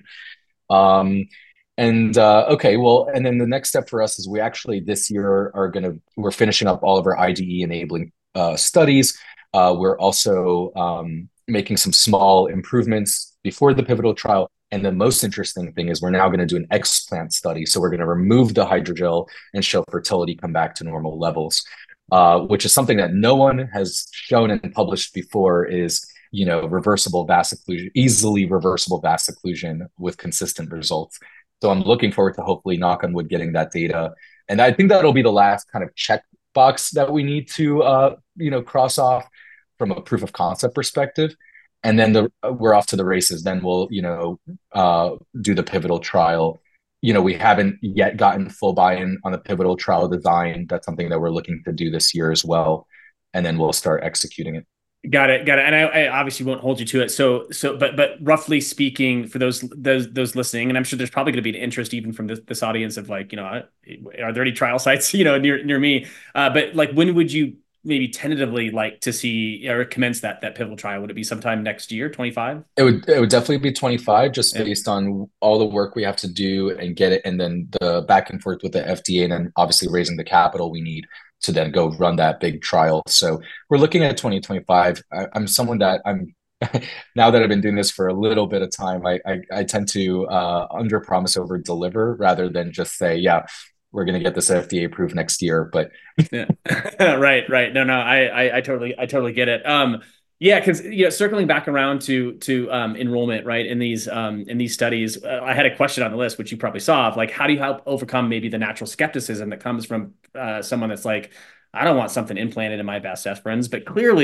Um, And uh, okay, well, and then the next step for us is we actually this year are going to, we're finishing up all of our I D E enabling uh, studies. Uh, we're also um, making some small improvements before the pivotal trial. And the most interesting thing is we're now going to do an explant study. So we're going to remove the hydrogel and show fertility come back to normal levels, uh, which is something that no one has shown and published before is, you know, reversible vas occlusion, easily reversible vas occlusion with consistent results. So I'm looking forward to hopefully, knock on wood, getting that data. And I think that'll be the last kind of check box that we need to, uh, you know, cross off from a proof of concept perspective. And then the, we're off to the races. Then we'll, you know, uh, do the pivotal trial. You know, we haven't yet gotten full buy-in on the pivotal trial design. That's something that we're looking to do this year as well. And then we'll start executing it. Got it. Got it. And I, I obviously won't hold you to it. So, so, but, but roughly speaking, for those, those, those listening, and I'm sure there's probably going to be an interest even from this, this audience of like, you know, are there any trial sites, you know, near, near me? Uh, but like, when would you maybe tentatively like to see or commence that, that pivotal trial? Would it be sometime next year, twenty-five? It would, it would definitely be twenty-five, just Yeah. based on all the work we have to do and get it. And then the back and forth with the F D A, and then obviously raising the capital we need to then go run that big trial. So we're looking at twenty twenty-five. I, I'm someone that I'm now that I've been doing this for a little bit of time, I I, I tend to uh, under promise over deliver rather than just say, yeah, we're going to get this F D A approved next year. But yeah. right, right. No, no, I, I, I totally, I totally get it. Um, yeah, because you know, circling back around to to um, enrollment, right, in these um, in these studies, uh, I had a question on the list, which you probably saw, of like, how do you help overcome maybe the natural skepticism that comes from uh, someone that's like, I don't want something implanted in my vas deferens, but clearly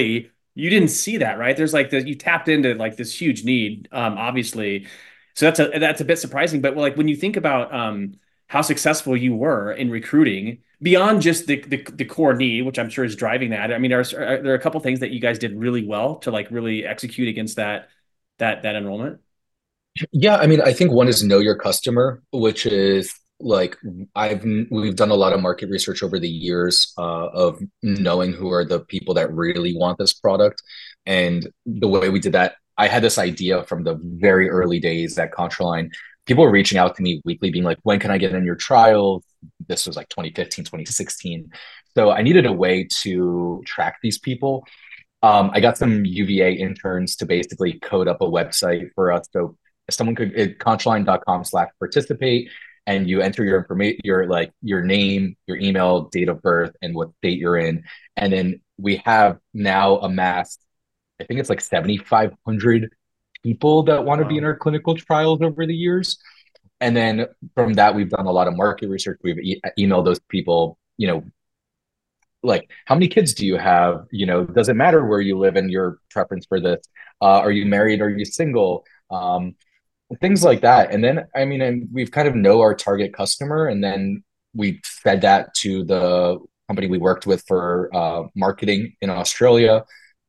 you didn't see that, right? There's like the, you tapped into like this huge need, um, obviously. So that's a that's a bit surprising. But like when you think about um how successful you were in recruiting beyond just the the, the core need, which I'm sure is driving that. I mean, are, are there a couple things that you guys did really well to like really execute against that that that enrollment? Yeah, I mean, I think one is know your customer, which is like I've we've done a lot of market research over the years uh, of knowing who are the people that really want this product. And the way we did that, I had this idea from the very early days at Contraline. People were reaching out to me weekly, being like, when can I get in your trial? This was like twenty fifteen, twenty sixteen. So I needed a way to track these people. Um, I got some U V A interns to basically code up a website for us. So someone could it, contraline.com slash participate, and you enter your information, your like your name, your email, date of birth, and what state you're in. And then we have now amassed, I think it's like seventy-five hundred people that want to be in Wow. our clinical trials over the years. And then from that, we've done a lot of market research. We've e- emailed those people, you know, like how many kids do you have? You know, does it matter where you live and your preference for this? Uh, are you married? Are you single? Um, things like that. And then, I mean, and we've kind of know our target customer, and then we fed that to the company we worked with for uh, marketing in Australia.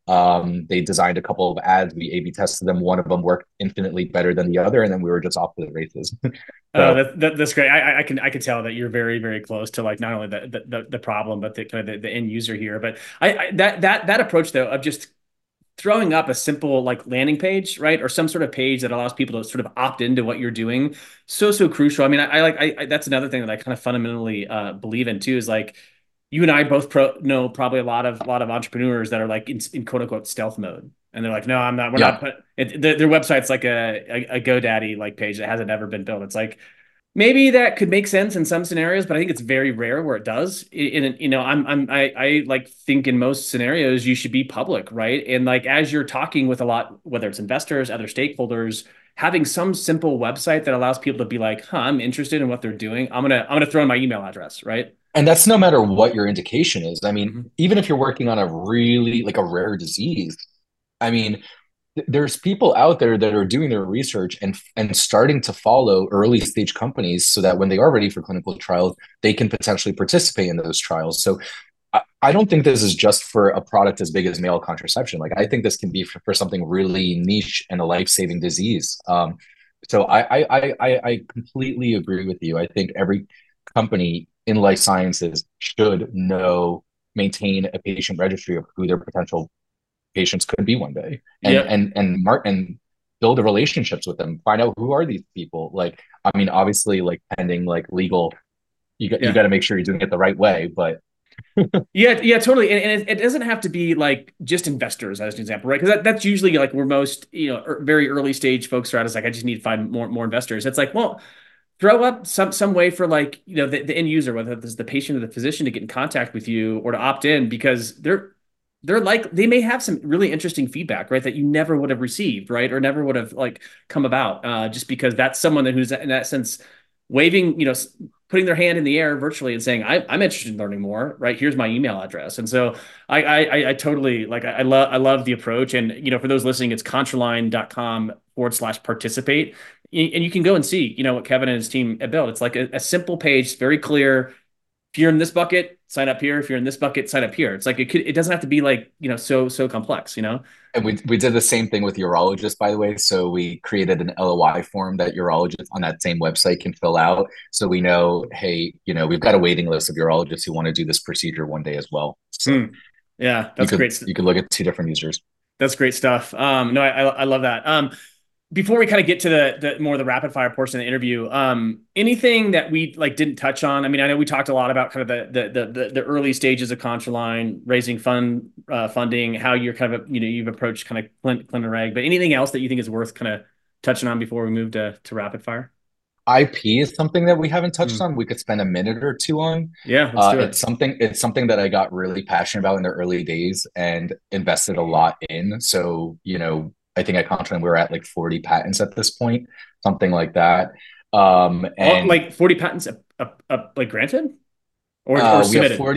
Um, they designed a couple of ads. We A B tested them. One of them worked infinitely better than the other, and then we were just off to the races. Oh, So that, that that's great. I, I can I can tell that you're very very close to like not only the the, the problem but the kind of the, the end user here. But I, I that that that approach though of just throwing up a simple like landing page, right, or some sort of page that allows people to sort of opt into what you're doing, so so crucial. I mean, I, I like I, I that's another thing that I kind of fundamentally uh, believe in too is like you and I both pro- know probably a lot of a lot of entrepreneurs that are like in, in quote unquote stealth mode. And they're like, no, I'm not. We're not. yeah, Put, it, their, their website's like a, a a GoDaddy like page that hasn't ever been built. It's like maybe that could make sense in some scenarios, but I think it's very rare where it does. In you know, I'm I'm I, I like think in most scenarios you should be public, right? And like as you're talking with a lot, whether it's investors, other stakeholders, having some simple website that allows people to be like, huh, I'm interested in what they're doing. I'm gonna I'm gonna throw in my email address, right? and that's no matter what your indication is. I mean, Mhm. even if you're working on a really like a rare disease, I mean, there's people out there that are doing their research and and starting to follow early stage companies so that when they are ready for clinical trials, they can potentially participate in those trials. So I, I don't think this is just for a product as big as male contraception. Like I think this can be for, for something really niche and a life-saving disease. Um, so I, I I I I completely agree with you. I think every company in life sciences should know maintain a patient registry of who their potential patients could be one day, and Yep. and and mark and build the relationships with them, find out who are these people. Like I mean, obviously like pending like legal, you got you Yeah. got to make sure you're doing it the right way, but Yeah, yeah, totally. And, and it, it doesn't have to be like just investors as an example, right? Because that, that's usually like where most, you know, er, very early stage folks are at is like, I just need to find more more investors. It's like, well, throw up some some way for like, you know, the, the end user, whether it's the patient or the physician, to get in contact with you or to opt in because they're they're like they may have some really interesting feedback, right? That you never would have received, right? Or never would have like come about, uh, just because that's someone that who's in that sense waving, you know, putting their hand in the air virtually and saying, I, I'm interested in learning more, right? Here's my email address. And so I, I, I totally like, I, I love, I love the approach. And, you know, for those listening, it's contraline.com forward slash participate. And you can go and see, you know, what Kevin and his team have built. It's like a, a simple page, very clear. If you're in this bucket, sign up here. If you're in this bucket, sign up here. It's like, it could, it doesn't have to be like, you know, so, so complex, you know? and we we did the same thing with urologists, by the way. So we created an L O I form that urologists on that same website can fill out. So we know, hey, you know, we've got a waiting list of urologists who want to do this procedure one day as well. So Hmm. Yeah, you that's could great. you could look at two different users. That's great stuff. Um, no, I, I, I love that. Um, before we kind of get to the, the more the rapid fire portion of the interview, um, anything that we like didn't touch on? I mean, I know we talked a lot about kind of the the the, the early stages of Contraline, raising fund uh, funding, how you're kind of you know you've approached kind of Clint, Clint and Reg, but anything else that you think is worth kind of touching on before we move to to rapid fire? I P is something that we haven't touched Hmm. on. We could spend a minute or two on. Yeah, let's Uh, do it's it. something it's something that I got really passionate about in the early days and invested a lot in. So, you know, I think at Contran we were at like forty patents at this point, something like that. Um, All and like forty patents up, up, up like granted or or uh, we have submitted. forty.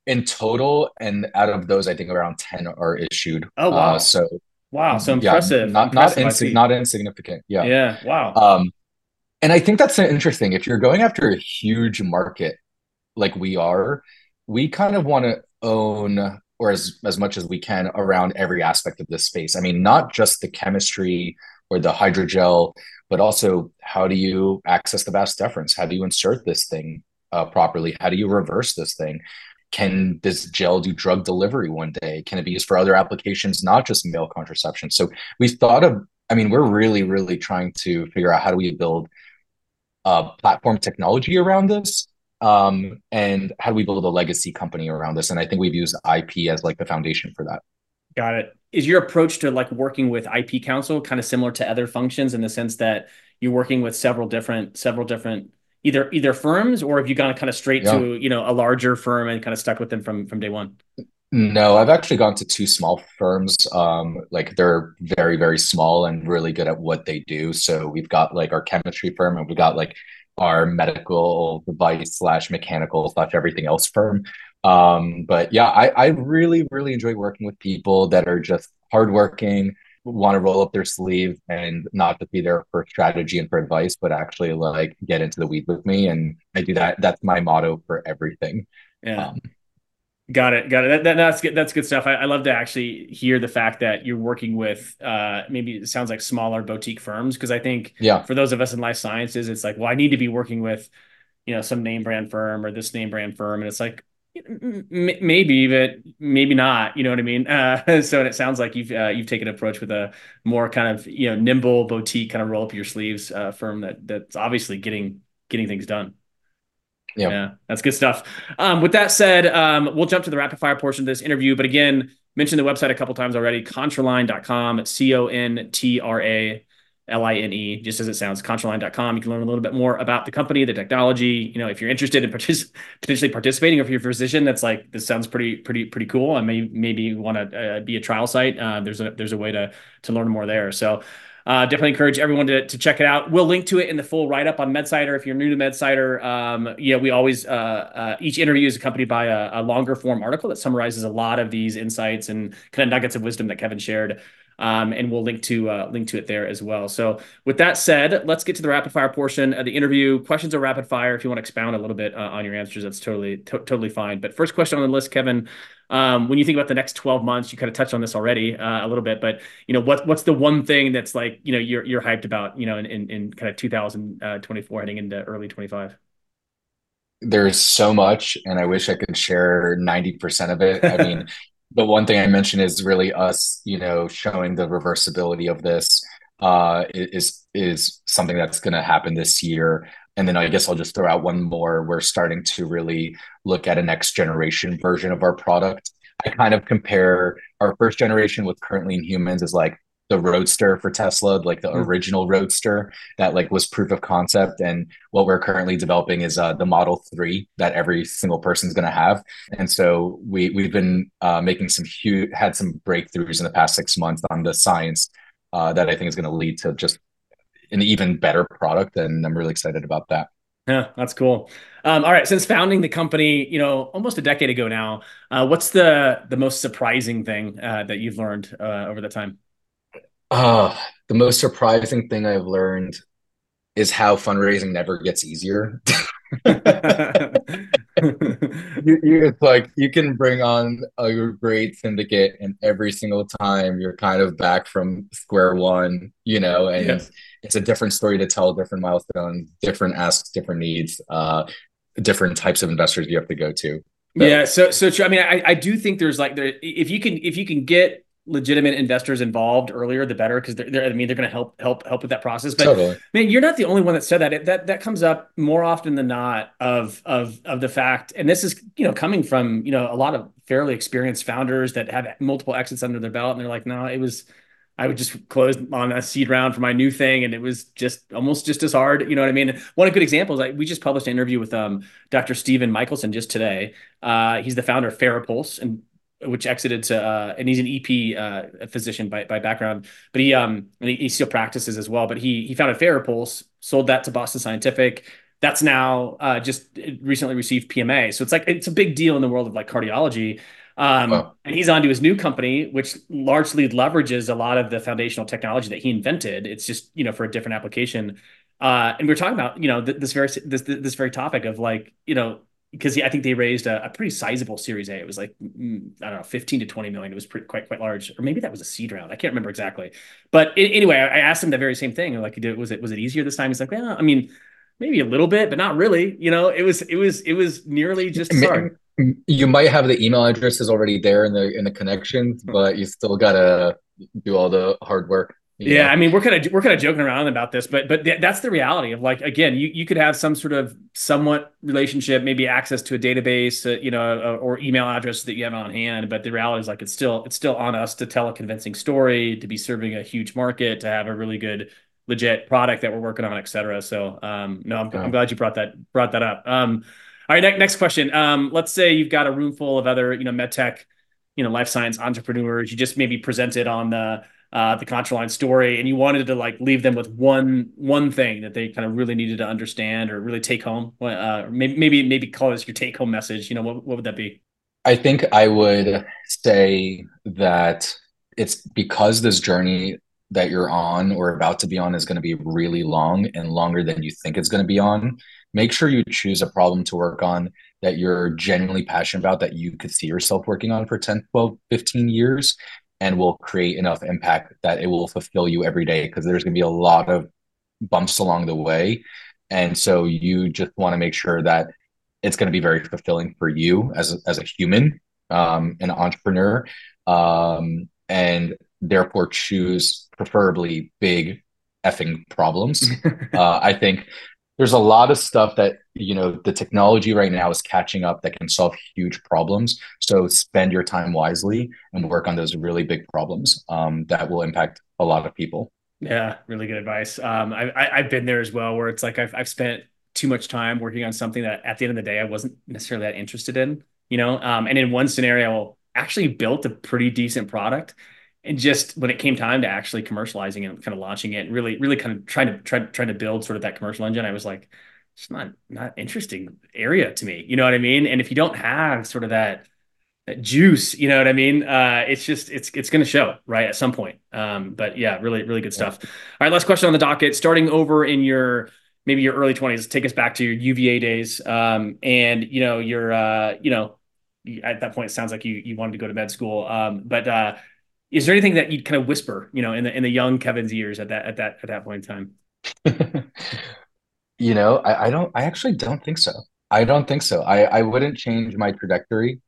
in total, and out of those, I think around ten are issued. Oh, Uh, wow. so Wow. So yeah, impressive, not not impressive insig I P. not insignificant. Yeah. Yeah. Wow. Um, and I think that's interesting. If you're going after a huge market like we are, we kind of want to own or as as much as we can around every aspect of this space. I mean, not just the chemistry or the hydrogel, but also how do you access the vas deferens? How do you insert this thing uh, properly? How do you reverse this thing? Can this gel do drug delivery one day? Can it be used for other applications, not just male contraception? So we thought of, I mean, we're really, really trying to figure out how do we build uh, platform technology around this, um, and how do we build a legacy company around this? And I think we've used I P as like the foundation for that. Got it. Is your approach to like working with I P counsel kind of similar to other functions in the sense that you're working with several different, several different either either firms, or have you gone kind of straight Yeah. to, you know, a larger firm and kind of stuck with them from from day one? No, I've actually gone to two small firms. Um, like they're very, very small and really good at what they do. So we've got like our chemistry firm, and we've got like our medical device slash mechanical slash everything else firm. Um, but yeah, I, I really, really enjoy working with people that are just hardworking, want to roll up their sleeve and not just be there for strategy and for advice, but actually like get into the weeds with me. And I do that. That's my motto for everything. Yeah. Um, Got it. Got it. That, that, that's good. That's good stuff. I, I love to actually hear the fact that you're working with uh, maybe it sounds like smaller boutique firms. Because I think yeah. for those of us in life sciences, it's like, well, I need to be working with, you know, some name brand firm or this name brand firm. And it's like, m- maybe, but maybe not, you know what I mean? Uh, so it sounds like you've, uh, you've taken an approach with a more kind of, you know, nimble boutique kind of roll up your sleeves uh, firm that that's obviously getting, getting things done. Yeah. Yeah, that's good stuff. Um, with that said, um, we'll jump to the rapid fire portion of this interview. But again, mentioned the website a couple times already, contraline dot com, C O N T R A L I N E, just as it sounds, contraline dot com. You can learn a little bit more about the company, the technology. You know, if you're interested in partic- potentially participating, or if you're a physician that's like, this sounds pretty, pretty, pretty cool, and may, maybe want to uh, be a trial site, uh, there's a there's a way to to learn more there. So Uh, definitely encourage everyone to, to check it out. We'll link to it in the full write-up on MedSider. If you're new to MedSider, um, yeah, we always, uh, uh, each interview is accompanied by a, a longer form article that summarizes a lot of these insights and kind of nuggets of wisdom that Kevin shared. Um, and we'll link to uh, link to it there as well. So with that said, let's get to the rapid fire portion of the interview. Questions are rapid fire. If you want to expound a little bit uh, on your answers, that's totally to- totally fine. But first question on the list, Kevin, um, when you think about the next twelve months, you kind of touched on this already uh, a little bit, but you know, what what's the one thing that's like, you know, you're you're hyped about, you know, in in, in kind of two thousand twenty-four heading into early twenty-five? There's so much, and I wish I could share ninety percent of it. I mean, the one thing I mentioned is really us, you know, showing the reversibility of this uh, is is something that's going to happen this year. And then I guess I'll just throw out one more. We're starting to really look at a next generation version of our product. I kind of compare our first generation with currently in humans is like the Roadster for Tesla, like the Mm. original Roadster that like was proof of concept. And what we're currently developing is uh, the Model three that every single person's going to have. And so we we've been uh, making some huge had some breakthroughs in the past six months on the science uh, that I think is going to lead to just an even better product. And I'm really excited about that. Yeah, that's cool. Um, all right, since founding the company, you know, almost a decade ago now, uh, what's the the most surprising thing uh, that you've learned uh, over the time? Uh, the most surprising thing I've learned is how fundraising never gets easier. you, you, it's like you can bring on a great syndicate, and every single time you're kind of back from square one, you know, Yeah. and it's a different story to tell, different milestones, different asks, different needs, uh, different types of investors you have to go to. So, Yeah, so so true. I mean, I I do think there's like there if you can if you can get legitimate investors involved earlier, the better, because they're, they're I mean they're going to help help help with that process. But totally. man, you're not the only one that said that. It, that that comes up more often than not of of of the fact, and this is you know coming from you know a lot of fairly experienced founders that have multiple exits under their belt, and they're like, no, it was. I would just close on a seed round for my new thing, and it was just almost just as hard. You know what I mean? One good example is like we just published an interview with um, Doctor Stephen Michelson just today. Uh, he's the founder of Farapulse, and which exited to, uh, and he's an E P uh, physician by, by background, but he um and he, he still practices as well. But he he founded Farapulse, sold that to Boston Scientific. that's now uh, just recently received P M A. So it's like, it's a big deal in the world of like cardiology. Um, Wow. and he's on to his new company, which largely leverages a lot of the foundational technology that he invented. It's just, you know, for a different application. Uh, and we we're talking about, you know, th- this very, this, this very topic of like, you know, because I think they raised a, a pretty sizable Series A. It was like, mm, I don't know, fifteen to twenty million. It was pretty, quite, quite large. Or maybe that was a seed round. I can't remember exactly. But it, anyway, I asked him the very same thing. Like, was it, was it easier this time? He's like, well, I mean, maybe a little bit, but not really. You know, it was, it was, it was nearly just as hard. You might have the email addresses already there in the in the connections, but you still gotta do all the hard work. Yeah, know? I mean, we're kind of we're kind of joking around about this, but but th- that's the reality of like, again, you you could have some sort of somewhat relationship, maybe access to a database, uh, you know, uh, or email address that you have on hand. But the reality is like it's still it's still on us to tell a convincing story, to be serving a huge market, to have a really good legit product that we're working on, et cetera. So um, no, I'm, I'm glad you brought that brought that up. Um, all right, ne- next question. Um, let's say you've got a room full of other, you know, med tech, you know, life science entrepreneurs. You just maybe presented on the uh, the Contraline story, and you wanted to like leave them with one one thing that they kind of really needed to understand or really take home. Uh, maybe maybe maybe call this your take home message. You know, what what would that be? I think I would say that it's because this journey that you're on or about to be on is going to be really long and longer than you think it's going to be on. Make sure you choose a problem to work on that you're genuinely passionate about, that you could see yourself working on for ten, twelve, fifteen years, and will create enough impact that it will fulfill you every day, because there's going to be a lot of bumps along the way. And so you just want to make sure that it's going to be very fulfilling for you as a, as a human, um, an entrepreneur, um, and therefore choose preferably big effing problems. uh, I think there's a lot of stuff that, you know, the technology right now is catching up that can solve huge problems. So spend your time wisely and work on those really big problems um, that will impact a lot of people. Yeah, really good advice. Um, I, I I've been there as well, where it's like I've I've spent too much time working on something that at the end of the day I wasn't necessarily that interested in, you know. Um, and in one scenario, actually built a pretty decent product, and just when it came time to actually commercializing it and kind of launching it, and really really kind of trying to try trying to build sort of that commercial engine, I was like, it's not not interesting area to me, you know what I mean? And if you don't have sort of that that juice, you know what I mean? Uh, it's just, it's, it's going to show right at some point. Um, but yeah, really, really good stuff. All right. Last question on the docket, starting over in your, maybe your early twenties, take us back to your U V A days. Um, and you know, you're, uh, you know, at that point, it sounds like you, you wanted to go to med school. Um, but, uh, is there anything that you'd kind of whisper, you know, in the, in the young Kevin's ears at that, at that, at that point in time? You know, I, I don't, I actually don't think so. I don't think so. I, I wouldn't change my trajectory.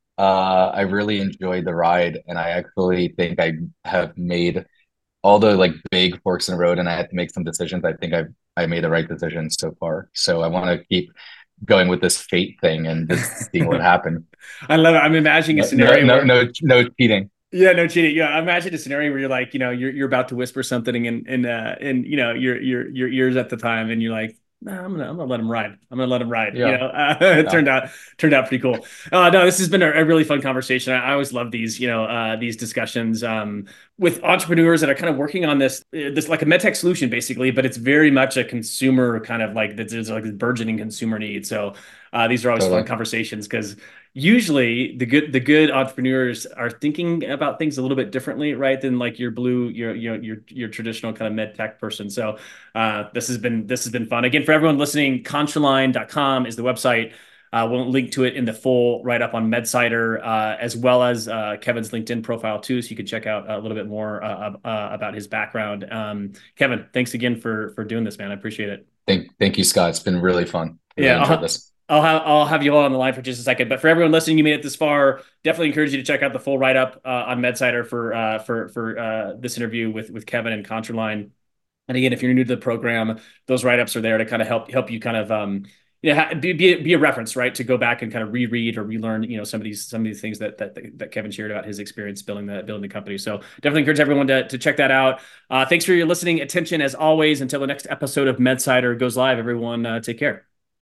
Uh, I really enjoyed the ride, and I actually think I have made all the like big forks in the road, and I had to make some decisions. I think I I made the right decision so far. So I want to keep going with this fate thing and just seeing what happened. I love it. I'm imagining a No, scenario. no, where... no, no, no cheating. Yeah, no cheating. Yeah, imagine a scenario where you're like, you know, you're you're about to whisper something in in uh in you know your your your ears at the time, and you're like, no, I'm gonna I'm gonna let him ride. I'm gonna let him ride. Yeah. You know, uh, it Yeah. turned out turned out pretty cool. Uh, no, this has been a, a really fun conversation. I, I always love these, you know, uh, these discussions um, with entrepreneurs that are kind of working on this this like a medtech solution basically, but it's very much a consumer kind of like there's like a burgeoning consumer need. So uh, these are always Totally. fun conversations because usually the good the good entrepreneurs are thinking about things a little bit differently, right, than like your blue your your your, your traditional kind of med tech person. So uh, this has been this has been fun. Again, for everyone listening, Contraline dot com is the website. Uh, we'll link to it in the full write up on MedSider, uh, as well as uh, Kevin's LinkedIn profile too, so you can check out a little bit more uh, uh, about his background. Um, Kevin, thanks again for for doing this, man. I appreciate it. Thank thank you, Scott. It's been really fun. I Yeah, really enjoyed I'll, this. I'll have I'll have you all on the line for just a second. But for everyone listening, you made it this far. Definitely encourage you to check out the full write up uh, on MedSider for uh, for for uh, this interview with with Kevin and Contraline. And again, if you're new to the program, those write ups are there to kind of help help you kind of um, you know be be a, be a reference, right, to go back and kind of reread or relearn, you know, some of these some of these things that that that Kevin shared about his experience building the building the company. So definitely encourage everyone to to check that out. Uh, thanks for your listening attention as always. Until the next episode of MedSider goes live, everyone, uh, take care.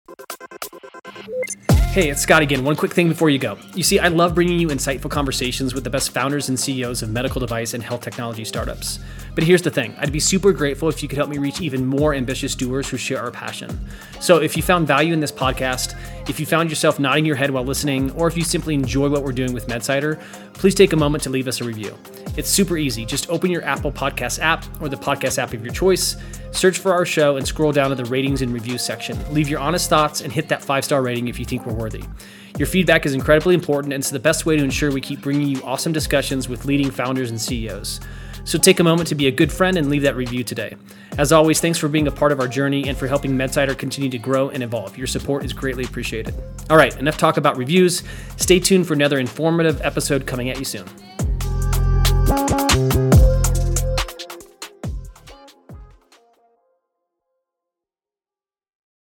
Hey, it's Scott again. One quick thing before you go. You see, I love bringing you insightful conversations with the best founders and C E Os of medical device and health technology startups. But here's the thing, I'd be super grateful if you could help me reach even more ambitious doers who share our passion. So if you found value in this podcast, if you found yourself nodding your head while listening, or if you simply enjoy what we're doing with MedSider, please take a moment to leave us a review. It's super easy. Just open your Apple Podcast app or the podcast app of your choice, search for our show, and scroll down to the ratings and reviews section. Leave your honest thoughts and hit that five-star rating if you think we're worthy. Your feedback is incredibly important, and it's the best way to ensure we keep bringing you awesome discussions with leading founders and C E Os. So take a moment to be a good friend and leave that review today. As always, thanks for being a part of our journey and for helping MedSider continue to grow and evolve. Your support is greatly appreciated. All right, enough talk about reviews. Stay tuned for another informative episode coming at you soon.